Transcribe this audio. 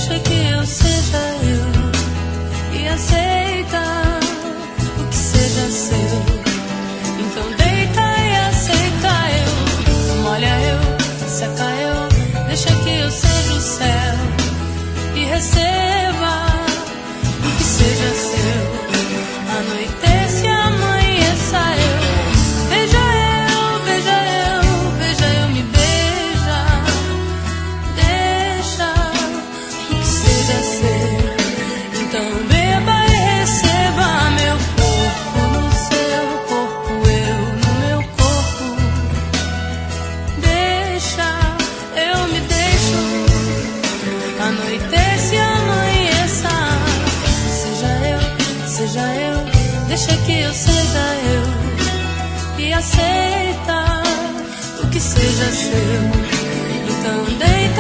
deixa que eu seja eu e aceita o que seja seu. Então deita e aceita eu, molha eu, seca eu, deixa que eu seja o céu e receba o que seja seu. Anoitece e amanheça eu. Beija eu, beija eu, beija eu, me beija. Deixa o que seja seu. Então beba e receba meu corpo no seu corpo, eu no meu corpo. Deixa, eu me deixo. Anoitece e amanheça. Seja eu, deixa que eu seja eu e aceita o que seja seu. Então deita